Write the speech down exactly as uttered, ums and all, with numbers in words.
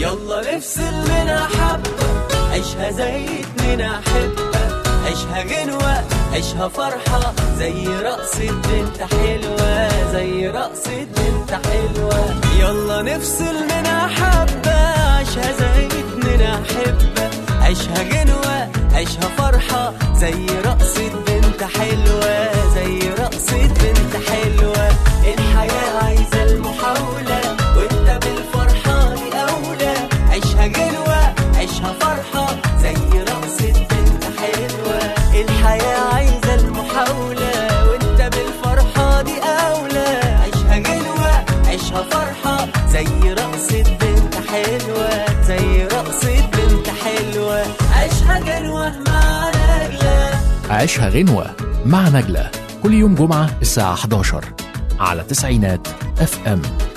يلا نفصل منها حبة، عيشها زي اتنين أحبة، عيشها غنوة عيشها فرحة، زي رقصة بنت حلوة، زي رقصة بنت حلوة. يلا نفصل منها حبة، عيشها زي اتنين أحبة، عيشها غنوة عيشها فرحة، زي رقصة بنت حلوة، زي رقصة بنت حلوة. الحياة عايزة المحاولة وانت بالفرحة دي أولى، عيشها غنوة عيشها فرحة، زي رقصة بنت حلوة. الحياة عايزة المحاولة وانت بالفرحة دي أولى، عيشها غنوة عيشها فرحة، زي رقصة بنت حلوة، زي رقصة بنت حلوة. عيشها غنوة مع نجلة. عيشها غنوة مع نجلة كل يوم جمعة الساعة حداشر على تسعينات اف ام.